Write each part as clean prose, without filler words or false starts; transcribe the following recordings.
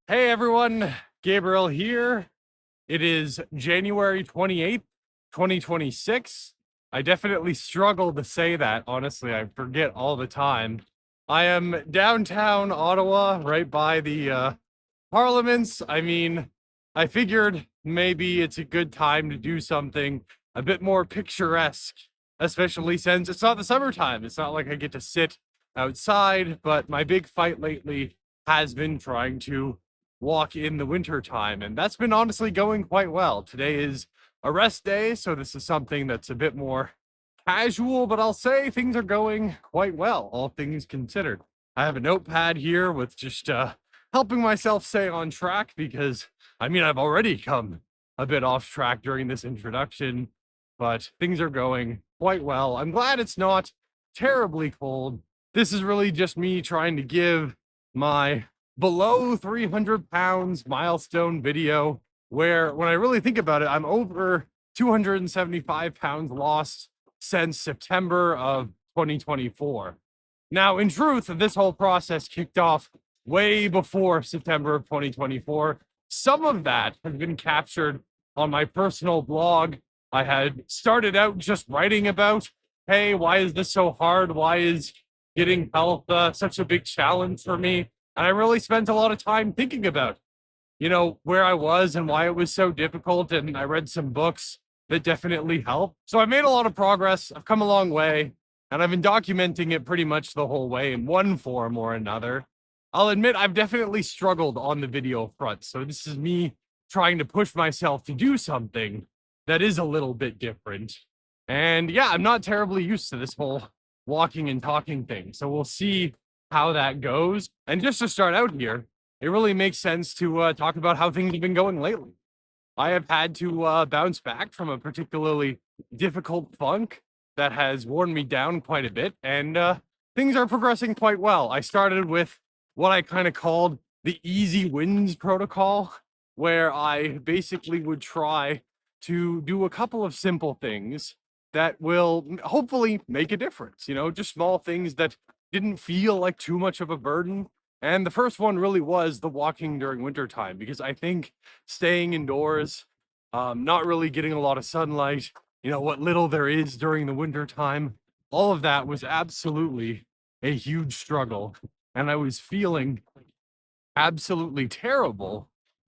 Hey everyone, Gabriel here. It is January 28th, 2026. I definitely struggle to say that, honestly. I forget all the time. I am downtown Ottawa, right by the parliaments. I mean, I figured maybe it's a good time to do something a bit more picturesque, especially since it's not the summertime. It's not like I get to sit outside, but my big fight lately has been trying to walk in the winter time, and that's been honestly going quite well. Today is a rest day, so this is something that's a bit more casual, but I'll say things are going quite well, all things considered. I have a notepad here with just helping myself stay on track because I mean, I've already come a bit off track during this introduction, but things are going quite well. I'm glad it's not terribly cold. This is really just me trying to give my below 300 pounds milestone video where, when I really think about it, I'm over 275 pounds lost since September of 2024. Now, in truth, this whole process kicked off way before September of 2024. Some of that has been captured on my personal blog. I had started out just writing about, hey, why is this so hard? Why is getting health such a big challenge for me? And I really spent a lot of time thinking about, where I was and why it was so difficult. And I read some books that definitely helped. So I made a lot of progress. I've come a long way, and I've been documenting it pretty much the whole way in one form or another. I'll admit I've definitely struggled on the video front. So this is me trying to push myself to do something that is a little bit different. And yeah, I'm not terribly used to this whole walking and talking thing. So we'll see how that goes. And just to start out here, it really makes sense to talk about how things have been going lately. I have had to bounce back from a particularly difficult funk that has worn me down quite a bit, and things are progressing quite well. I started with what I kind of called the easy wins protocol, where I basically would try to do a couple of simple things that will hopefully make a difference, just small things that didn't feel like too much of a burden. And the first one really was the walking during winter time, because I think staying indoors, not really getting a lot of sunlight, what little there is during the winter time, all of that was absolutely a huge struggle. And I was feeling absolutely terrible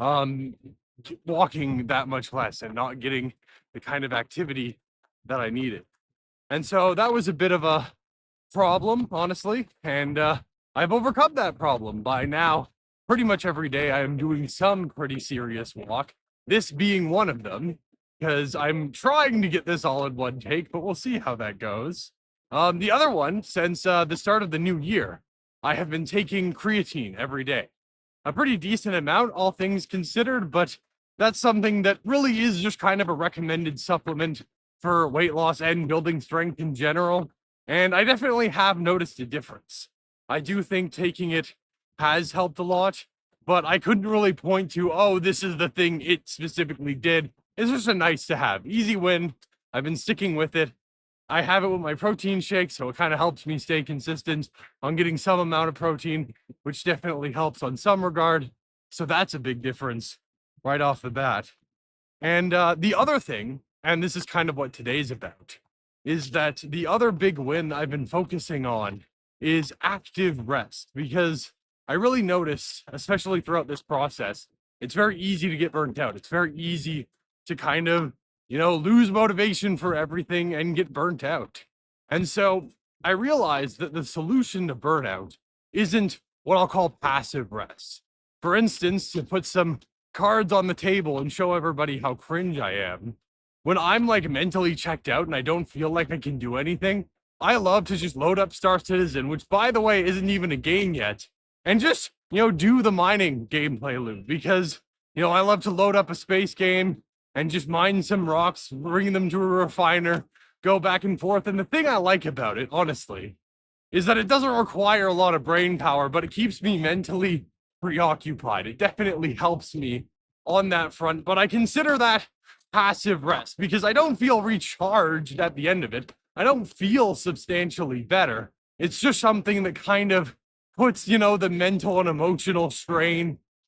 walking that much less and not getting the kind of activity that I needed. And so that was a bit of a problem, honestly. And I've overcome that problem by now. Pretty much every day, I am doing some pretty serious walk, this being one of them, because I'm trying to get this all in one take, but we'll see how that goes. The other one, since the start of the new year, I have been taking creatine every day. A pretty decent amount, all things considered, but that's something that really is just kind of a recommended supplement for weight loss and building strength in general. And I definitely have noticed a difference. I do think taking it has helped a lot, but I couldn't really point to, oh, this is the thing it specifically did. It's just a nice to have. Easy win. I've been sticking with it. I have it with my protein shake, so it kind of helps me stay consistent on getting some amount of protein, which definitely helps on some regard. So that's a big difference right off the bat. And the other thing, and this is kind of what today's about, is that the other big win I've been focusing on is active rest, because I really noticed, especially throughout this process, it's very easy to get burnt out. It's very easy to kind of, lose motivation for everything and get burnt out. And so I realized that the solution to burnout isn't what I'll call passive rest. For instance, to put some cards on the table and show everybody how cringe I am, when I'm like mentally checked out and I don't feel like I can do anything, I love to just load up Star Citizen, which by the way isn't even a game yet, and just, do the mining gameplay loop, because, I love to load up a space game and just mine some rocks, bring them to a refiner, go back and forth. And the thing I like about it, honestly, is that it doesn't require a lot of brain power, but it keeps me mentally preoccupied. It definitely helps me on that front, but I consider that passive rest because I don't feel recharged at the end of it. I don't feel substantially better. It's just something that kind of puts, the mental and emotional strain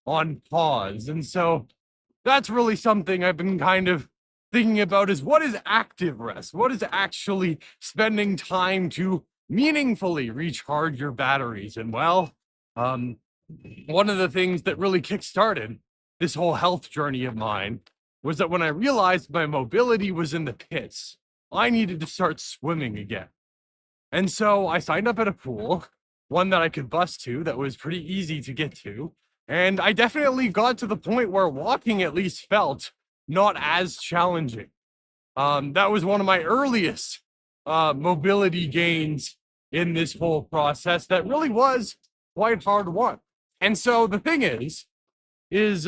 on pause. And so that's really something I've been kind of thinking about, is what is active rest? What is actually spending time to meaningfully recharge your batteries? And well, one of the things that really kickstarted this whole health journey of mine was that when I realized my mobility was in the pits, I needed to start swimming again. And so I signed up at a pool, one that I could bus to that was pretty easy to get to. And I definitely got to the point where walking at least felt not as challenging. That was one of my earliest mobility gains in this whole process that really was quite hard won. And so the thing is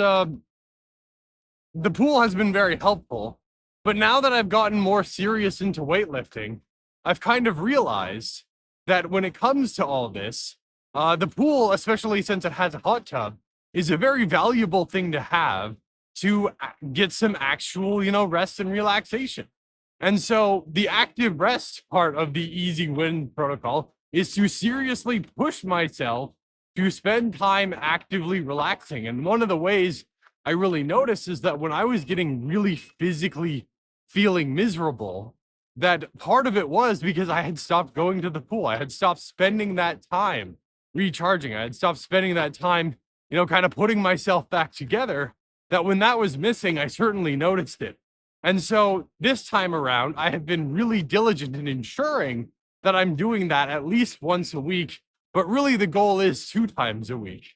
the pool has been very helpful, but now that I've gotten more serious into weightlifting, I've kind of realized that when it comes to all this, the pool, especially since it has a hot tub, is a very valuable thing to have to get some actual, rest and relaxation. And so the active rest part of the Easy Win protocol is to seriously push myself to spend time actively relaxing. And one of the ways I really noticed is that when I was getting really physically feeling miserable, that part of it was because I had stopped going to the pool. I had stopped spending that time recharging. I had stopped spending that time, kind of putting myself back together. That when that was missing, I certainly noticed it. And so this time around, I have been really diligent in ensuring that I'm doing that at least once a week. But really, the goal is 2 times a week,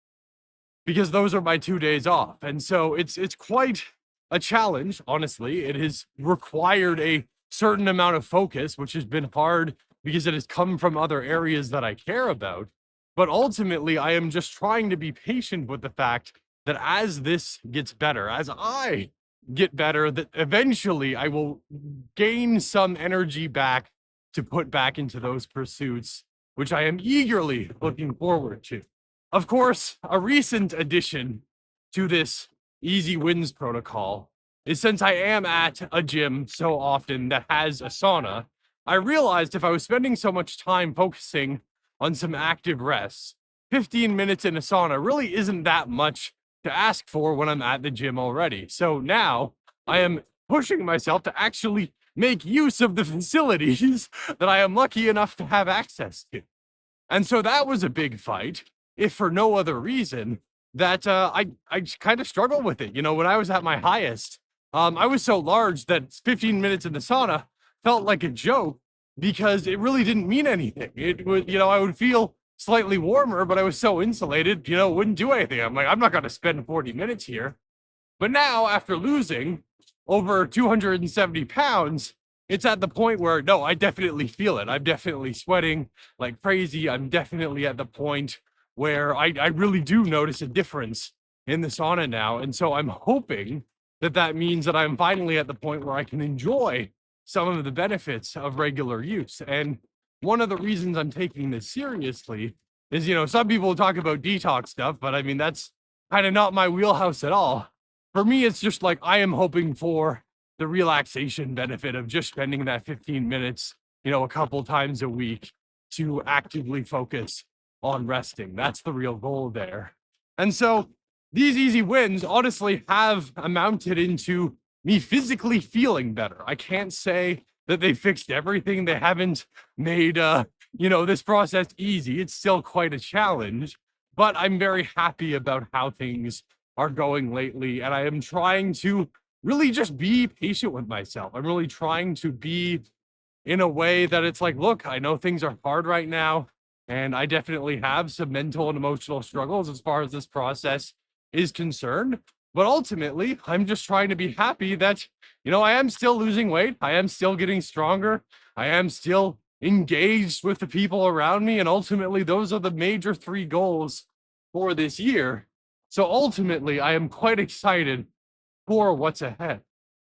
because those are my 2 days off. And so it's quite a challenge, honestly. It has required a certain amount of focus, which has been hard because it has come from other areas that I care about. But ultimately, I am just trying to be patient with the fact that as this gets better, as I get better, that eventually I will gain some energy back to put back into those pursuits, which I am eagerly looking forward to. Of course, a recent addition to this Easy Wins protocol is, since I am at a gym so often that has a sauna, I realized if I was spending so much time focusing on some active rest, 15 minutes in a sauna really isn't that much to ask for when I'm at the gym already. So now I am pushing myself to actually make use of the facilities that I am lucky enough to have access to. And so that was a big fight, if for no other reason that I kind of struggled with it. When I was at my highest, I was so large that 15 minutes in the sauna felt like a joke because it really didn't mean anything. It would, I would feel slightly warmer, but I was so insulated, it wouldn't do anything. I'm like, I'm not going to spend 40 minutes here. But now, after losing over 270 pounds, it's at the point where, no, I definitely feel it. I'm definitely sweating like crazy. I'm definitely at the point where I really do notice a difference in the sauna now. And so I'm hoping that that means that I'm finally at the point where I can enjoy some of the benefits of regular use. And one of the reasons I'm taking this seriously is, some people talk about detox stuff, but I mean, that's kind of not my wheelhouse at all. For me, it's just like I am hoping for the relaxation benefit of just spending that 15 minutes, a couple times a week to actively focus on resting. That's the real goal there. And so these Easy Wins honestly have amounted into me physically feeling better. I can't say that they fixed everything. They haven't made, this process easy. It's still quite a challenge, but I'm very happy about how things are going lately. And I am trying to really just be patient with myself. I'm really trying to be in a way that it's like, look, I know things are hard right now, and I definitely have some mental and emotional struggles as far as this process is concerned. But ultimately, I'm just trying to be happy that, I am still losing weight. I am still getting stronger. I am still engaged with the people around me. And ultimately, those are the major 3 goals for this year. So ultimately, I am quite excited for what's ahead.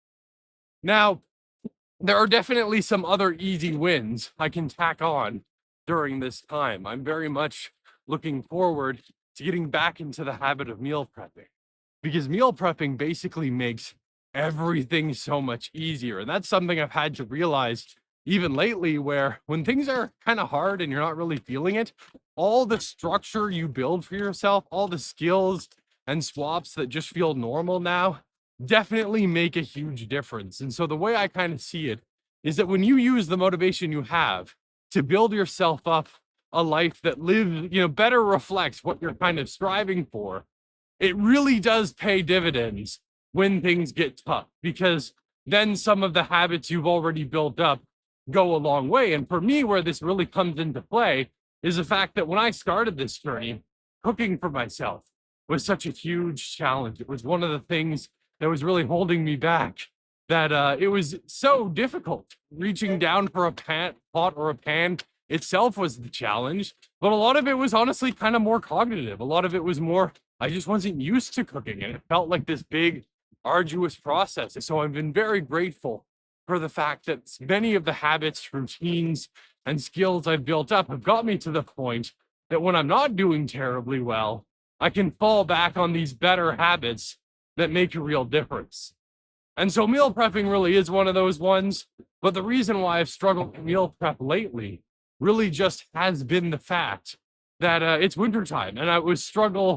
Now, there are definitely some other easy wins I can tack on during this time. I'm very much looking forward to getting back into the habit of meal prepping, because meal prepping basically makes everything so much easier. And that's something I've had to realize even lately, where when things are kind of hard and you're not really feeling it, all the structure you build for yourself, all the skills and swaps that just feel normal now definitely make a huge difference. And so the way I kind of see it is that when you use the motivation you have to build yourself up a life that lives, better reflects what you're kind of striving for, it really does pay dividends when things get tough, because then some of the habits you've already built up go a long way. And for me, where this really comes into play is the fact that when I started this journey, cooking for myself was such a huge challenge. It was one of the things that was really holding me back, that it was so difficult. Reaching down for a pot or a pan itself was the challenge, but a lot of it was honestly kind of more cognitive. A lot of it was more, I just wasn't used to cooking, and it felt like this big, arduous process. So I've been very grateful for the fact that many of the habits, routines, and skills I've built up have got me to the point that when I'm not doing terribly well, I can fall back on these better habits that make a real difference. And so meal prepping really is one of those ones. But the reason why I've struggled with meal prep lately really just has been the fact that it's wintertime, and it was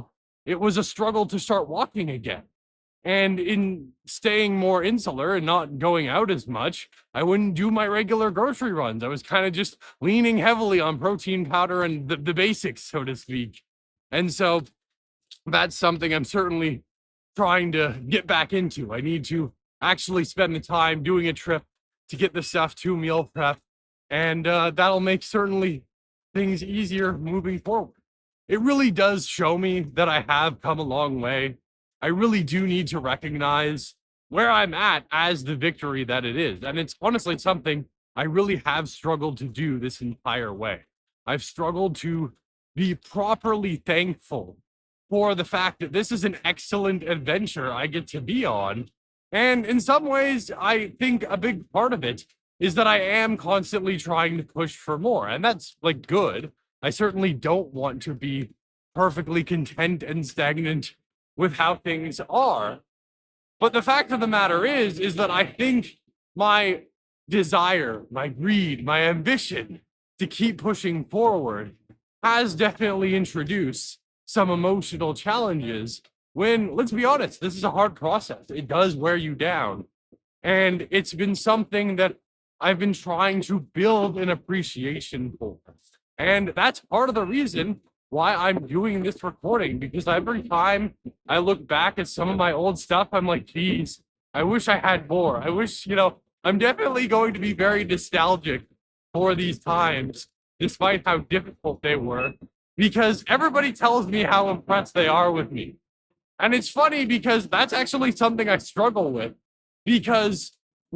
a struggle to start walking again. And in staying more insular and not going out as much, I wouldn't do my regular grocery runs. I was kind of just leaning heavily on protein powder and the basics, so to speak. And so that's something I'm certainly trying to get back into. I need to actually spend the time doing a trip to get the stuff to meal prep, and that'll make certainly things easier moving forward. It really does show me that I have come a long way. I really do need to recognize where I'm at as the victory that it is. And it's honestly something I really have struggled to do this entire way. I've struggled to be properly thankful for the fact that this is an excellent adventure I get to be on. And in some ways, I think a big part of it is that I am constantly trying to push for more. And that's like good. I certainly don't want to be perfectly content and stagnant with how things are. But the fact of the matter is that I think my desire, my greed, my ambition to keep pushing forward has definitely introduced some emotional challenges when, let's be honest, this is a hard process. It does wear you down. And it's been something that I've been trying to build an appreciation for. And that's part of the reason why I'm doing this recording, because every time I look back at some of my old stuff, I'm like, geez, I wish I had more. I wish, I'm definitely going to be very nostalgic for these times, despite how difficult they were, because everybody tells me how impressed they are with me. And it's funny because that's actually something I struggle with, because,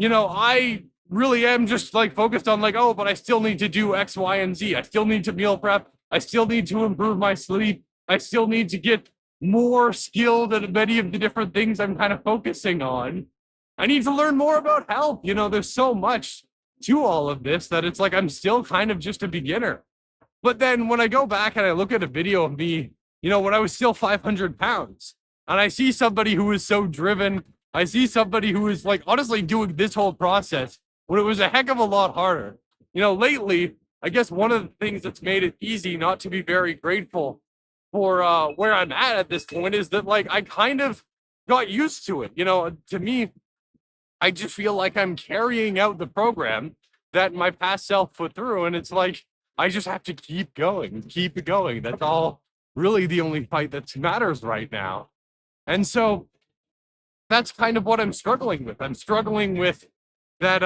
I really am just like focused on like, oh, but I still need to do X, Y, and Z. I still need to meal prep. I still need to improve my sleep. I still need to get more skilled at many of the different things I'm kind of focusing on. I need to learn more about health. There's so much to all of this that it's like I'm still kind of just a beginner. But then when I go back and I look at a video of me, when I was still 500 pounds, and I see somebody who is so driven, I see somebody who is like honestly doing this whole process when it was a heck of a lot harder. Lately, I guess one of the things that's made it easy not to be very grateful for where I'm at this point is that like I kind of got used to it. To me, I just feel like I'm carrying out the program that my past self put through, and it's like I just have to keep going. That's all really the only fight that matters right now. And so that's kind of what I'm struggling with. I'm struggling with that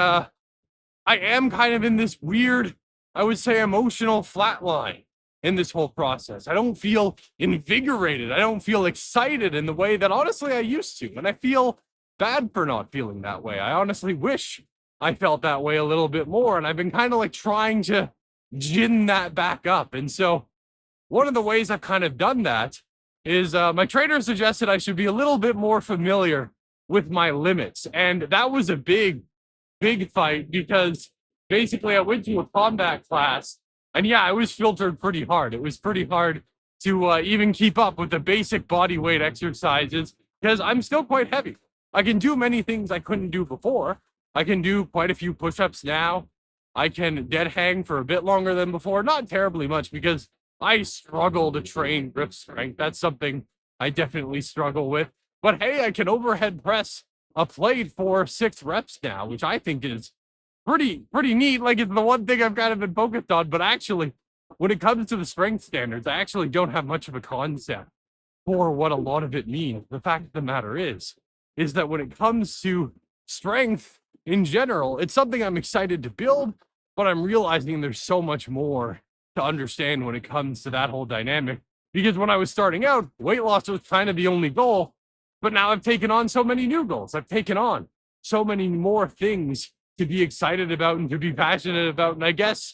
I am kind of in this weird, I would say, emotional flatline in this whole process. I don't feel invigorated. I don't feel excited in the way that honestly I used to. And I feel bad for not feeling that way. I honestly wish I felt that way a little bit more. And I've been kind of like trying to gin that back up. And so one of the ways I've kind of done that is my trainer suggested I should be a little bit more familiar with my limits. And that was a big fight, because basically I went to a combat class, and yeah, I was filtered pretty hard. It was pretty hard to even keep up with the basic body weight exercises, because I'm still quite heavy. I can do many things I couldn't do before. I can do quite a few push-ups now. I can dead hang for a bit longer than before, not terribly much, because I struggle to train grip strength. That's something I definitely struggle with. But hey, I can overhead press a plate for 6 reps now, which I think is pretty neat. Like it's the one thing I've kind of been focused on. But actually, when it comes to the strength standards, I actually don't have much of a concept for what a lot of it means. The fact of the matter is that when it comes to strength in general, it's something I'm excited to build, but I'm realizing there's so much more to understand when it comes to that whole dynamic. Because when I was starting out, weight loss was kind of the only goal, but now I've taken on so many new goals. I've taken on so many more things to be excited about and to be passionate about. And I guess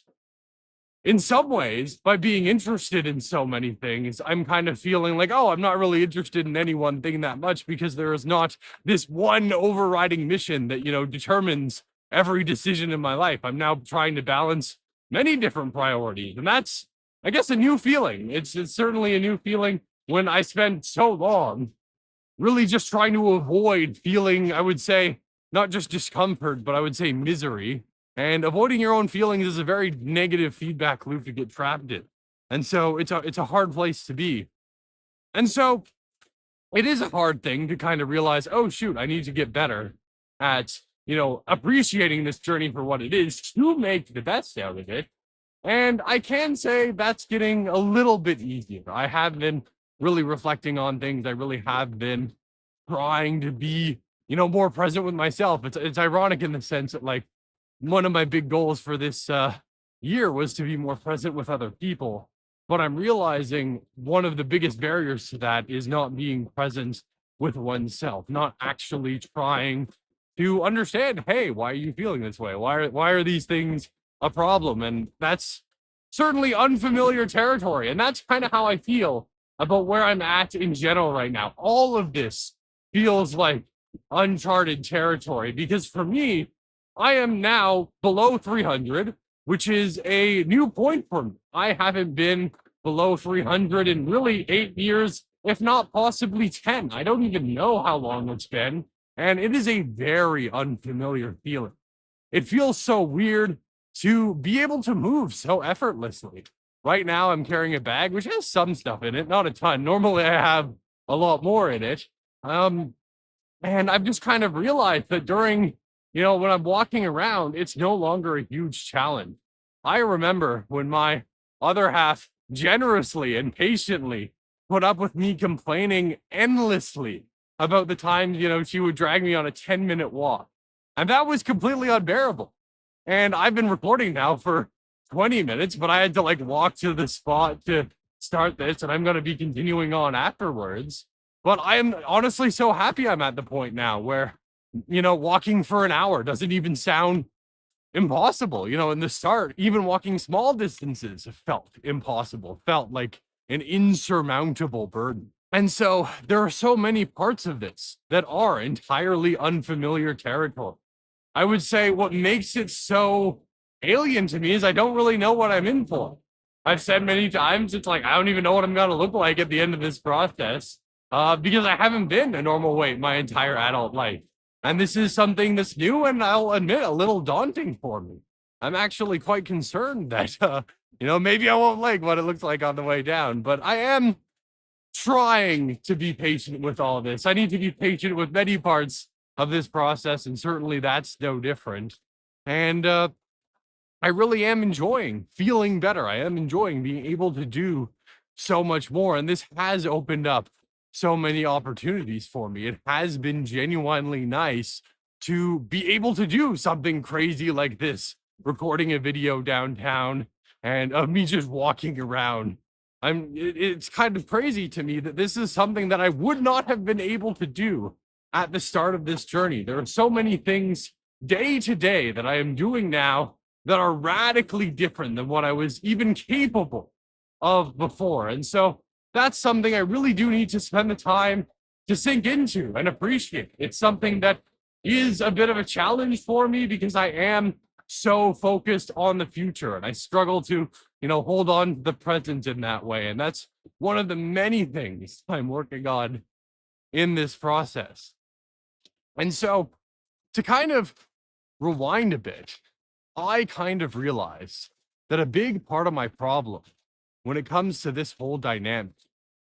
in some ways, by being interested in so many things, I'm kind of feeling like, oh, I'm not really interested in any one thing that much because there is not this one overriding mission that, determines every decision in my life. I'm now trying to balance many different priorities. And that's, I guess, a new feeling. It's certainly a new feeling when I spent so long really just trying to avoid feeling, I would say, not just discomfort, but I would say misery. And avoiding your own feelings is a very negative feedback loop to get trapped in. And so it's a hard place to be. And so it is a hard thing to kind of realize, oh shoot, I need to get better at, appreciating this journey for what it is to make the best out of it. And I can say that's getting a little bit easier. I have been really reflecting on things. I really have been trying to be, more present with myself. It's ironic in the sense that like one of my big goals for this year was to be more present with other people. But I'm realizing one of the biggest barriers to that is not being present with oneself, not actually trying to understand, hey, why are you feeling this way? Why are these things a problem? And that's certainly unfamiliar territory. And that's kind of how I feel about where I'm at in general right now. All of this feels like uncharted territory because for me, I am now below 300, which is a new point for me. I haven't been below 300 in really 8 years, if not possibly 10. I don't even know how long it's been. And it is a very unfamiliar feeling. It feels so weird to be able to move so effortlessly. Right now, I'm carrying a bag which has some stuff in it, not a ton. Normally, I have a lot more in it. And I've just kind of realized that during, when I'm walking around, it's no longer a huge challenge. I remember when my other half generously and patiently put up with me complaining endlessly about the times, she would drag me on a 10-minute walk. And that was completely unbearable. And I've been recording now for 20 minutes, but I had to like walk to the spot to start this, and I'm going to be continuing on afterwards. But I am honestly so happy I'm at the point now where, walking for an hour doesn't even sound impossible. In the start, even walking small distances felt impossible, felt like an insurmountable burden. And so there are so many parts of this that are entirely unfamiliar territory. I would say what makes it so alien to me is I don't really know what I'm in for. I've said many times, it's like, I don't even know what I'm going to look like at the end of this process because I haven't been a normal weight my entire adult life. And this is something that's new and I'll admit a little daunting for me. I'm actually quite concerned that, maybe I won't like what it looks like on the way down, but I am trying to be patient with all this. I need to be patient with many parts of this process, and certainly that's no different. And I really am enjoying feeling better. I am enjoying being able to do so much more. And this has opened up so many opportunities for me. It has been genuinely nice to be able to do something crazy like this, recording a video downtown and of me just walking around. It's kind of crazy to me that this is something that I would not have been able to do at the start of this journey. There are so many things day to day that I am doing now that are radically different than what I was even capable of before. And so that's something I really do need to spend the time to sink into and appreciate. It's something that is a bit of a challenge for me because I am so focused on the future and I struggle to, hold on to the present in that way. And that's one of the many things I'm working on in this process. And so to kind of rewind a bit, I kind of realized that a big part of my problem when it comes to this whole dynamic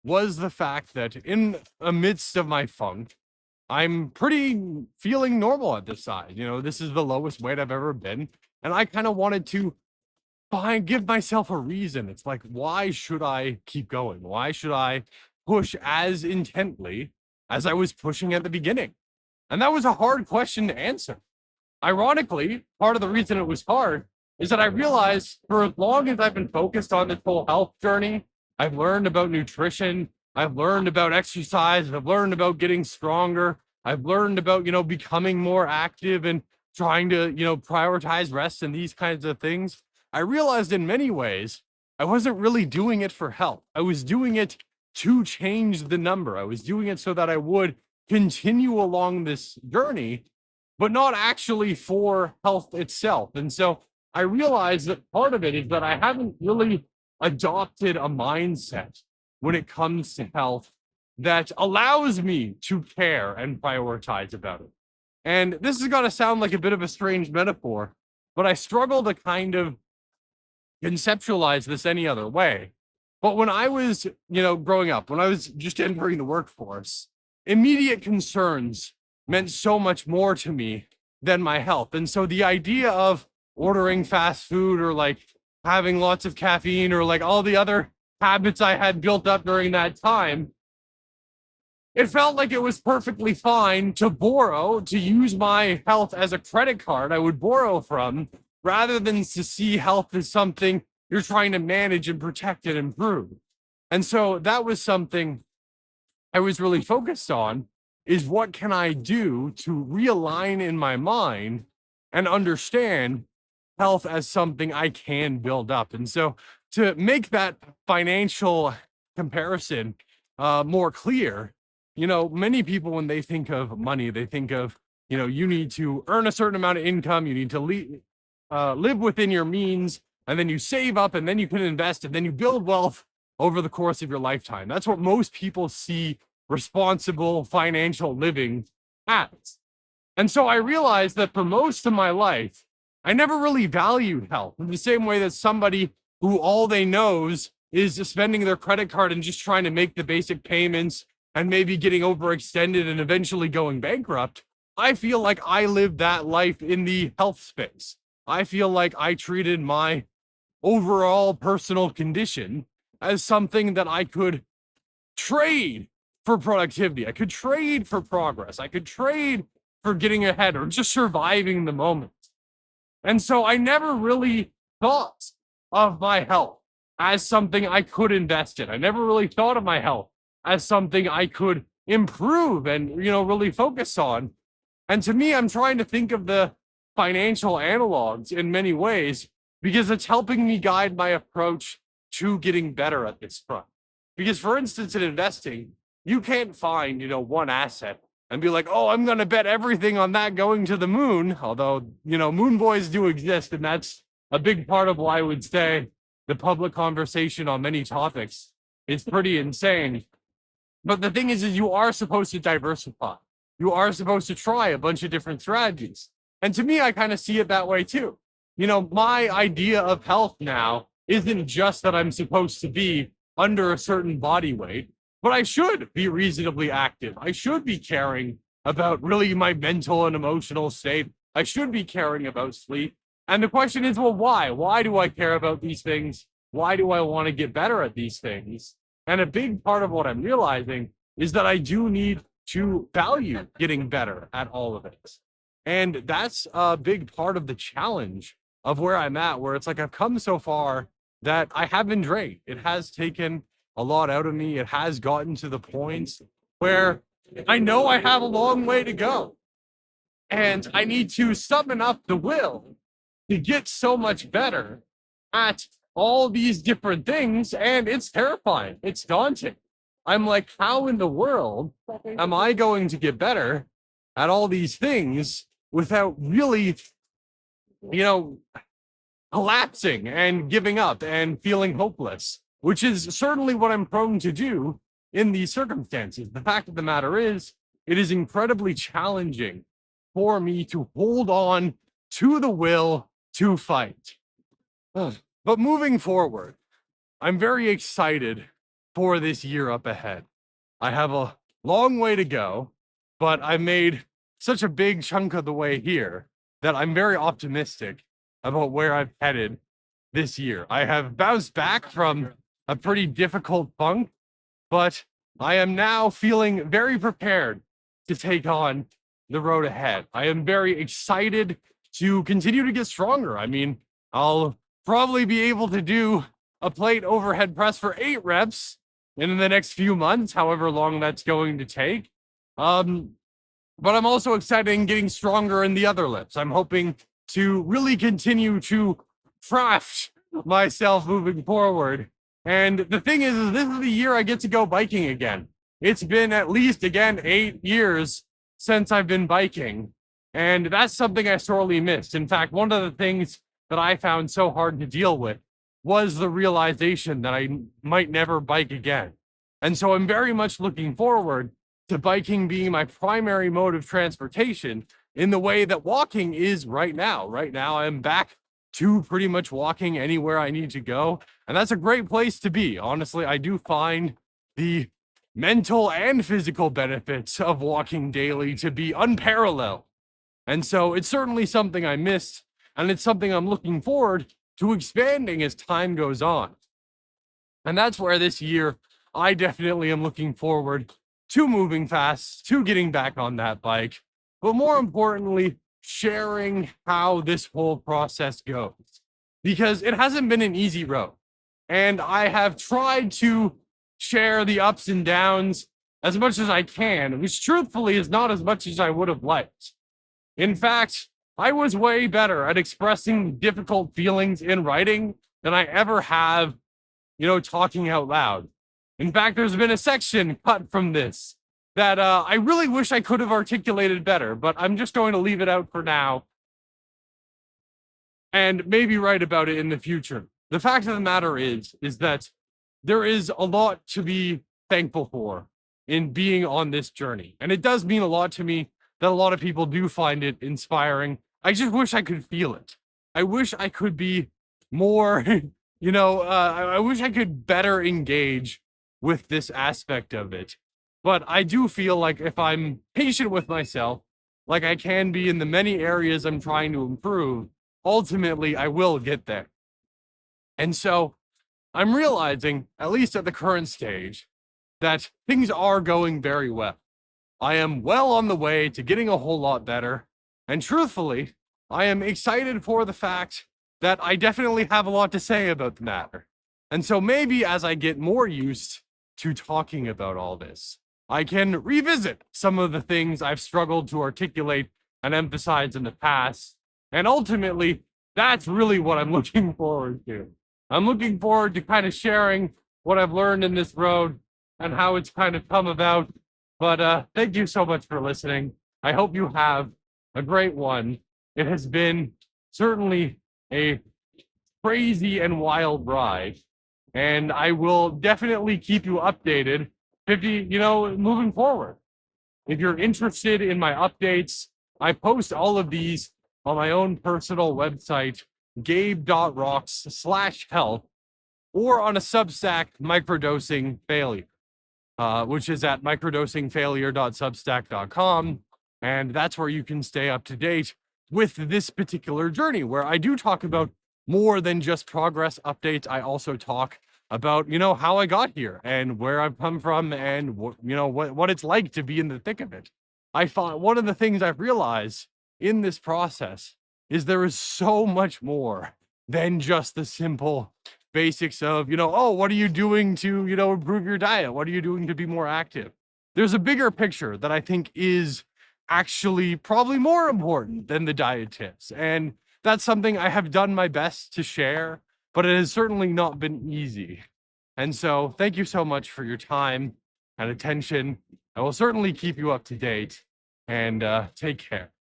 was the fact that in amidst of my funk, I'm pretty feeling normal at this size. This is the lowest weight I've ever been. And I kind of wanted to give myself a reason. It's like, why should I keep going? Why should I push as intently as I was pushing at the beginning? And that was a hard question to answer. Ironically, part of the reason it was hard is that I realized for as long as I've been focused on this whole health journey, I've learned about nutrition, I've learned about exercise, I've learned about getting stronger, I've learned about, becoming more active and trying to, prioritize rest and these kinds of things. I realized in many ways, I wasn't really doing it for health. I was doing it to change the number. I was doing it so that I would continue along this journey, but not actually for health itself. And so I realized that part of it is that I haven't really adopted a mindset when it comes to health that allows me to care and prioritize about it. And this is going to sound like a bit of a strange metaphor, but I struggle to kind of conceptualize this any other way. But when I was, growing up, when I was just entering the workforce, immediate concerns meant so much more to me than my health. And so the idea of ordering fast food or like having lots of caffeine or like all the other habits I had built up during that time, it felt like it was perfectly fine to use my health as a credit card I would borrow from, rather than to see health as something you're trying to manage and protect and improve. And so that was something I was really focused on, is what can I do to realign in my mind and understand health as something I can build up. And so to make that financial comparison more clear, many people, when they think of money, they think of, you need to earn a certain amount of income, you need to live within your means, and then you save up, and then you can invest, and then you build wealth over the course of your lifetime. That's what most people see responsible financial living as. And so I realized that for most of my life, I never really valued health in the same way that somebody who all they knows is spending their credit card and just trying to make the basic payments and maybe getting overextended and eventually going bankrupt. I feel like I lived that life in the health space. I feel like I treated my overall personal condition as something that I could trade for productivity. I could trade for progress. I could trade for getting ahead or just surviving the moment. And so I never really thought of my health as something I could invest in. I never really thought of my health as something I could improve and, really focus on. And to me, I'm trying to think of the financial analogs in many ways because it's helping me guide my approach to getting better at this front. Because, for instance, in investing, you can't find, one asset and be like, oh, I'm going to bet everything on that going to the moon. Although, moon boys do exist. And that's a big part of why I would say the public conversation on many topics is pretty insane. But the thing is you are supposed to diversify. You are supposed to try a bunch of different strategies. And to me, I kind of see it that way too. My idea of health now isn't just that I'm supposed to be under a certain body weight, but I should be reasonably active. I should be caring about really my mental and emotional state. I should be caring about sleep. And the question is, well, why? Why do I care about these things? Why do I want to get better at these things? And a big part of what I'm realizing is that I do need to value getting better at all of it. And that's a big part of the challenge of where I'm at, where it's like I've come so far that I have been drained. It has taken a lot out of me. It has gotten to the point where I know I have a long way to go. And I need to summon up the will to get so much better at all these different things. And it's terrifying. It's daunting. I'm like, how in the world am I going to get better at all these things without really, collapsing and giving up and feeling hopeless, which is certainly what I'm prone to do in these circumstances. The fact of the matter is, it is incredibly challenging for me to hold on to the will to fight. But moving forward, I'm very excited for this year up ahead. I have a long way to go, but I made such a big chunk of the way here that I'm very optimistic about where I've headed this year. I have bounced back from a pretty difficult funk, but I am now feeling very prepared to take on the road ahead. I am very excited to continue to get stronger. I mean, I'll probably be able to do a plate overhead press for 8 reps in the next few months, however long that's going to take. But I'm also excited in getting stronger in the other lifts. I'm hoping to really continue to craft myself moving forward. And the thing is this is the year I get to go biking again. It's been at least, again, 8 years since I've been biking. And that's something I sorely missed. In fact, one of the things that I found so hard to deal with was the realization that I might never bike again. And so I'm very much looking forward to biking being my primary mode of transportation in the way that walking is right now. Right now, I'm back to pretty much walking anywhere I need to go. And that's a great place to be. Honestly, I do find the mental and physical benefits of walking daily to be unparalleled. And so it's certainly something I missed, and it's something I'm looking forward to expanding as time goes on. And that's where this year, I definitely am looking forward to moving fast, to getting back on that bike, but more importantly, sharing how this whole process goes. Because it hasn't been an easy road. And I have tried to share the ups and downs as much as I can, which truthfully is not as much as I would have liked. In fact, I was way better at expressing difficult feelings in writing than I ever have, talking out loud. In fact, there's been a section cut from this that I really wish I could have articulated better, but I'm just going to leave it out for now and maybe write about it in the future. The fact of the matter is that there is a lot to be thankful for in being on this journey. And it does mean a lot to me that a lot of people do find it inspiring. I just wish I could feel it. I wish I could be more, I wish I could better engage with this aspect of it. But I do feel like if I'm patient with myself, like I can be in the many areas I'm trying to improve, ultimately I will get there. And so I'm realizing, at least at the current stage, that things are going very well. I am well on the way to getting a whole lot better. And truthfully, I am excited for the fact that I definitely have a lot to say about the matter. And so maybe as I get more used to talking about all this, I can revisit some of the things I've struggled to articulate and emphasize in the past. And ultimately, that's really what I'm looking forward to. I'm looking forward to kind of sharing what I've learned in this road and how it's kind of come about. But thank you so much for listening. I hope you have a great one. It has been certainly a crazy and wild ride, and I will definitely keep you updated moving forward. If you're interested in my updates, I post all of these on my own personal website, gabe.rocks/health, or on a Substack, Microdosing Failure, which is at microdosingfailure.substack.com. And that's where you can stay up to date with this particular journey, where I do talk about more than just progress updates. I also talk about, how I got here and where I've come from and, what it's like to be in the thick of it. I thought one of the things I've realized in this process is there is so much more than just the simple basics of, what are you doing to, improve your diet? What are you doing to be more active? There's a bigger picture that I think is actually probably more important than the diet tips. And that's something I have done my best to share, but it has certainly not been easy. And so thank you so much for your time and attention. I will certainly keep you up to date, and take care.